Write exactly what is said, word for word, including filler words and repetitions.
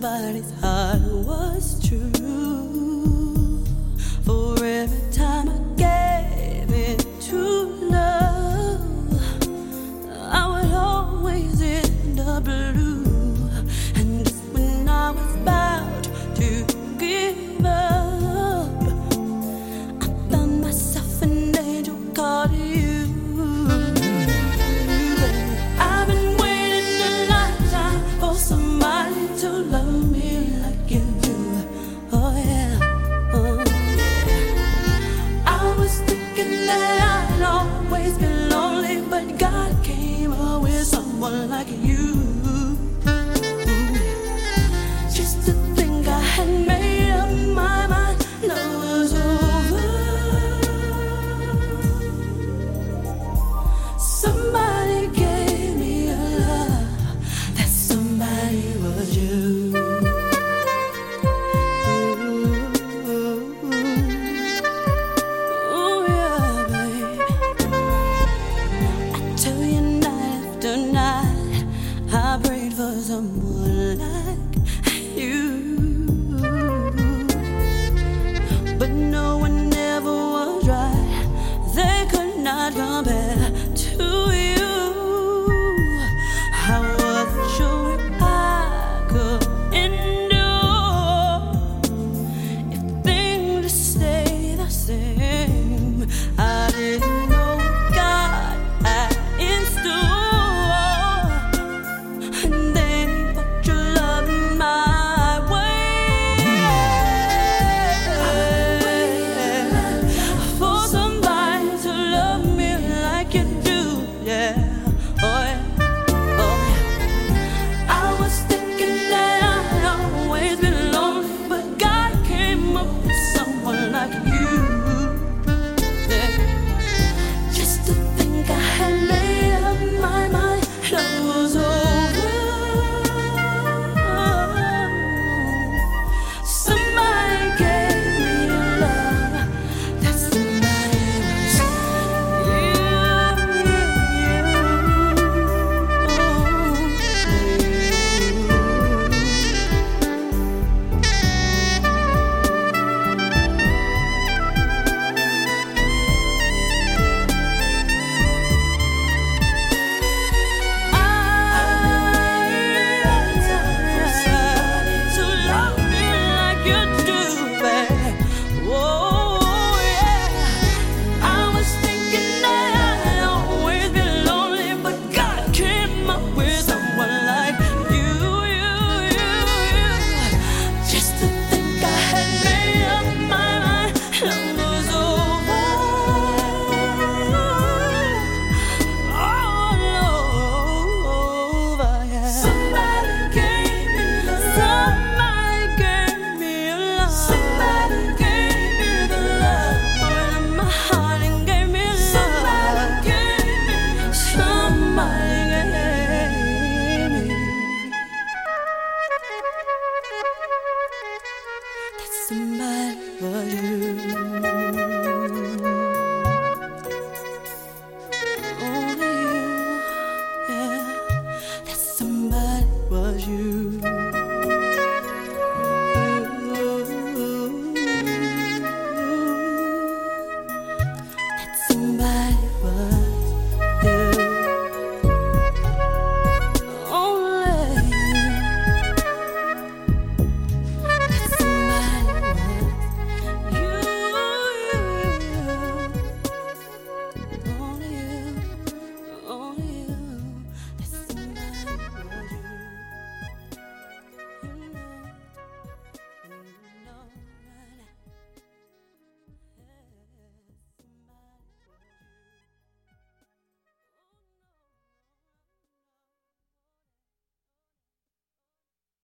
somebody's heart was true. For every time I gave it to love, I would always end up blue. And just when I was about to give up, I found myself an angel called you. I've been waiting a lifetime for somebody to love me like you do. Oh yeah, oh yeah. I was thinking that I'd always be lonely, but God came up with someone like you. Mm. Just to think I had made up my mind, love was over. Somebody gave me a love, that somebody was you. Ooh, yeah, baby. I tell you night after night, I prayed for someone like you, but no one ever was right. They could not compare to you. I wasn't sure if I could endure if things would stay the same. I didn't know what God had in store, and then He put your love in my way. For somebody to love me like you do, yeah. Oh yeah, oh yeah. I was thinking that I'd always be lonely, but God came up with someone like you. Yeah. Just to think I had made up my mind, love was over. Somebody gave me a love, that somebody was you. To love me like you do, babe. Whoa, yeah. I was thinking that I'd always be lonely, but God came up with someone like you, you, you, you. Just to think I had made up my mind, love was over. All over, yeah. Somebody gave me love. Somebody gave me a love. Somebody gave me the love. All of my heart and gave me love. Somebody gave me. Somebody gave me. That somebody was you. Only you, yeah. That somebody was you.